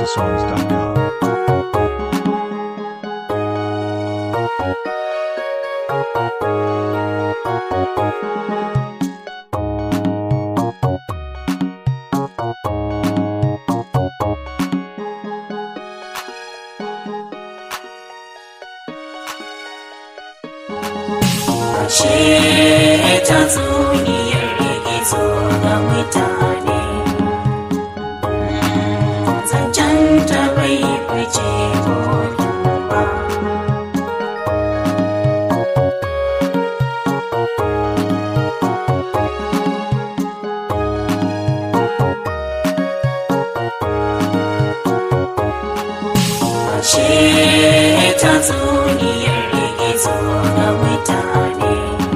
igbosongs.com. Ashe tatsuniyar gizo ga mutane, zancen ta bai fice kotu ba. Ashe tatsuniyar gizo ga mutane,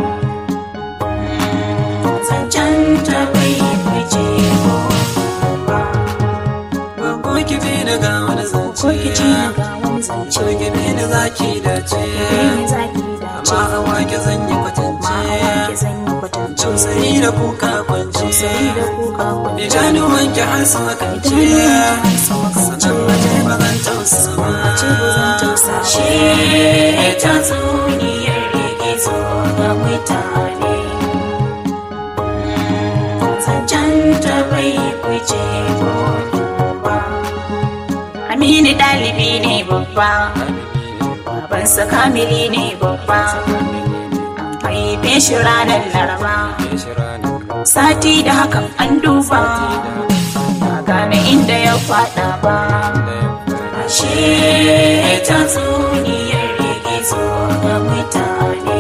ta bai fice ba. Ko ki bi da ga wani zance, ko ki bi da zaki dace, amma hawa ki zan yi kwatance, tausayi da kuka kwance, idanuwan ki har su makance, sannan mace ba zan tausa ba. Shi ta tsuniyar gizo ga mutane, ta bai fice ba. Aminu ɗalibi ne babba, babansa kamili ne babba, an haife shi ranar Laraba, sati da hakan an duba, ba gane inda ya faɗa ba. Ashe ta tsuniyar gizo ga mutane,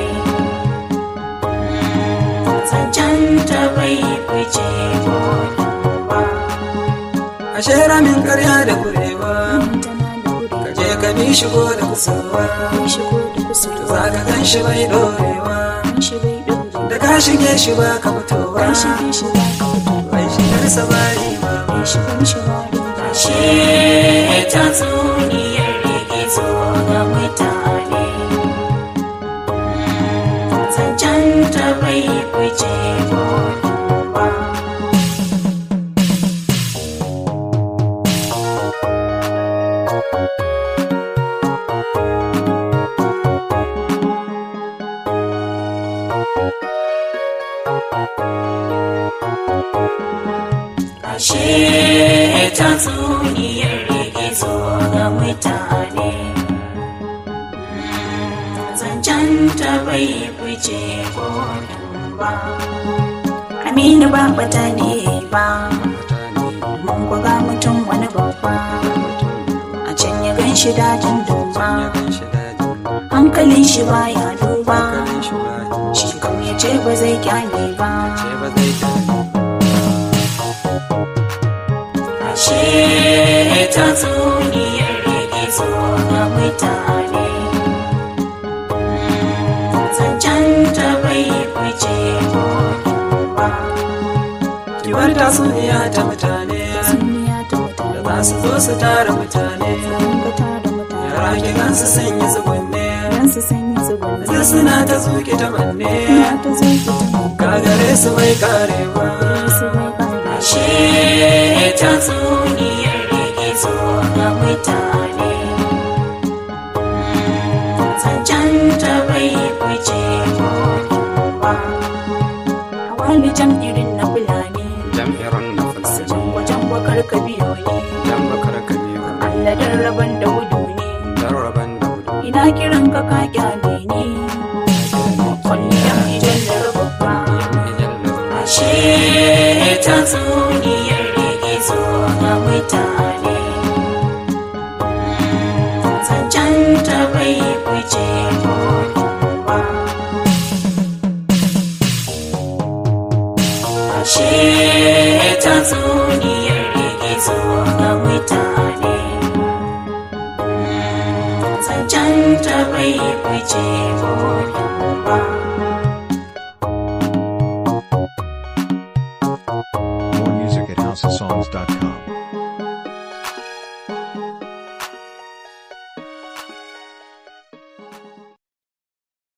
ta bai fice ba. Ashe ramin karya da kurewa, ka je ka bi shigo da kusurwa, za ka gan shi bai dorewa, da ka shige shi ba ka fitowa, bai shigarsa ba riba. Ashe ta tsuniyar gizo ga mutane, zancen ta bai fice ba. Ashe ta tsuniyar gizo ga mutane, zancen ta bai fice ba. Aminu ba bata ne ba, mun ga mutum wani babba, a can ya gan shi dajin duba, hankalin shi baya duba, shi kam ya ce ba zai kyale ba. Ashe ta tsuniyar gizo ga mutane, zancen ta bai fice ba. Kiwar tatsuniya ta mutane, da za su zo su tara mutane, yara ki gansu sun yi zugunne, sai suna ta zuki ta manne, gagare su bai karewa. Ashe ta tsuniyar gizo ga mutane, zancen ta bai fice ba. A wani jam'irin na Fulani, sajan wajen wakar kabiyoyi, Allah dan raban da gudu ne, ina kiran ka ka kyale ne, kwalliyar ijallar babba. Ashe ta tsuniyar gizo ga mutane, zancen ta bai fice ba. Ashe ta tsuniyar gizo ga mutane, zancen ta bai fice ba.